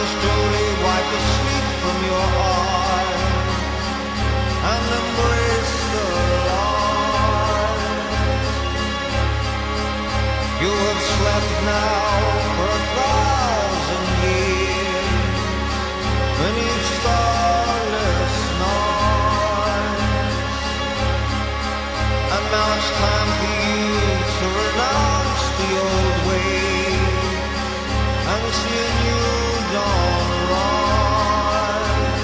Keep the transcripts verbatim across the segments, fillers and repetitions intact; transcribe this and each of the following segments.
Francis Dooley wiped the sleep from your eyes and embrace the light. You have slept now for a thousand years beneath starless nights, and now it's time for you to renounce the old ways and see a new dawn rise.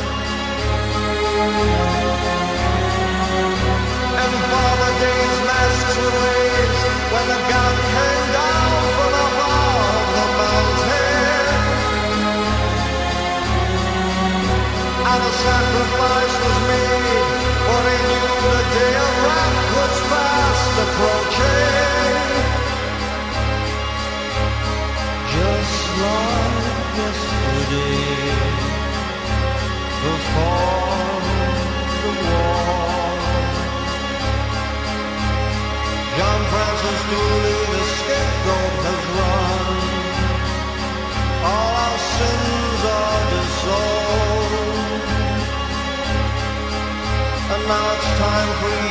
And former days masks were raised when the gun came down from above the mountain, and a sacrifice was made, for they knew the day of wrath was fast approaching. Just like yesterday, before the war, John Francis Dooley, the scapegoat, has run. All our sins are dissolved, and now it's time for you